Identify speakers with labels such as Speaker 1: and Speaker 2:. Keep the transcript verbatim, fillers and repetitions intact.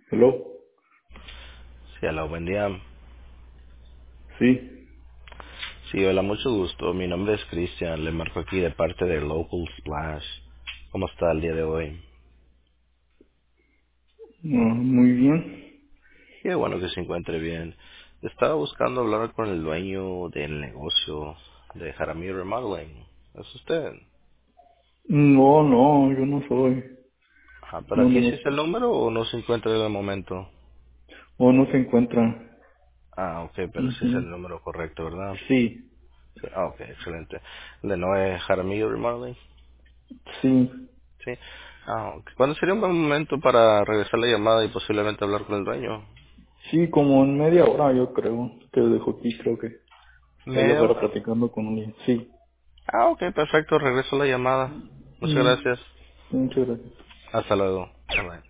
Speaker 1: Hello.
Speaker 2: Sí, hola, buen día.
Speaker 1: Sí.
Speaker 2: Sí, hola, mucho gusto. Mi nombre es Cristian. Le marco aquí de parte de Local Splash. ¿Cómo está el día de hoy?
Speaker 1: Ah, muy bien.
Speaker 2: Qué bueno que se encuentre bien. Estaba buscando hablar con el dueño del negocio de Jaramillo Remodeling. ¿Es usted?
Speaker 1: No, no, yo no soy.
Speaker 2: Ah, ¿para
Speaker 1: No,
Speaker 2: aquí
Speaker 1: no.
Speaker 2: sí es el número o no se encuentra en el momento?
Speaker 1: O no se encuentra.
Speaker 2: Ah, ok, pero sí es
Speaker 1: Ujú.
Speaker 2: el número correcto, ¿verdad?
Speaker 1: Sí.
Speaker 2: Sí. Ah, ok, excelente. ¿De Noé Jaramillo Remodeling?
Speaker 1: Sí.
Speaker 2: Sí. Ah, ok. ¿Cuándo sería un buen momento para regresar la llamada y posiblemente hablar con el dueño?
Speaker 1: Sí, como en media hora yo creo. Te dejo aquí, creo que. Voy a
Speaker 2: Media
Speaker 1: estar
Speaker 2: hora.
Speaker 1: platicando con ella. Sí.
Speaker 2: Ah, ok, perfecto. Regreso la llamada. Muchas
Speaker 1: Mm,
Speaker 2: gracias.
Speaker 1: muchas gracias.
Speaker 2: Hasta luego. Bye, bye.